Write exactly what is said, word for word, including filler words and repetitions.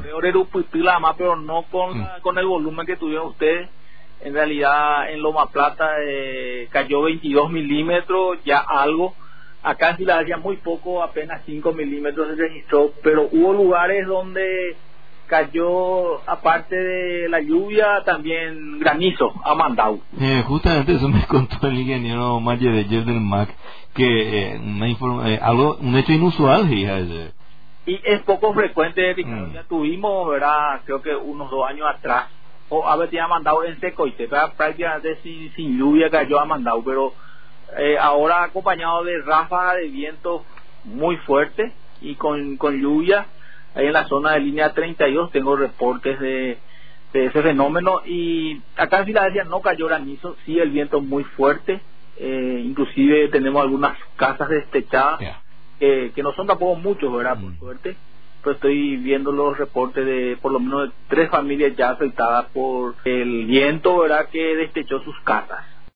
peor era Upitila más, pero no con, la, con el volumen que tuvieron ustedes. En realidad en Loma Plata eh, cayó veintidós milímetros, ya algo. Acá en Filadelfia muy poco, apenas cinco milímetros se registró, pero hubo lugares donde cayó, aparte de la lluvia, también granizo a Mandau. Eh, justamente eso me contó el ingeniero Mayer de Jeff del M A C, que eh, una informa, eh, algo, un hecho inusual, hija. Y es poco frecuente, Ricardo. Mm. Ya tuvimos, ¿verdad? Creo que unos dos años atrás, o a veces ya Mandau en seco, y se prácticamente sin, sin lluvia cayó a Mandau, pero eh, ahora acompañado de ráfagas de viento muy fuerte y con, con lluvia. Ahí en la zona de línea treinta y dos tengo reportes de, de ese fenómeno, y acá en Filadelfia no cayó granizo, sí el viento muy fuerte, eh, inclusive tenemos algunas casas destechadas, Yeah. eh, que no son tampoco muchos, ¿verdad? Mm. Por suerte, pero estoy viendo los reportes de por lo menos de tres familias ya afectadas por el viento, ¿verdad? Que destechó sus casas.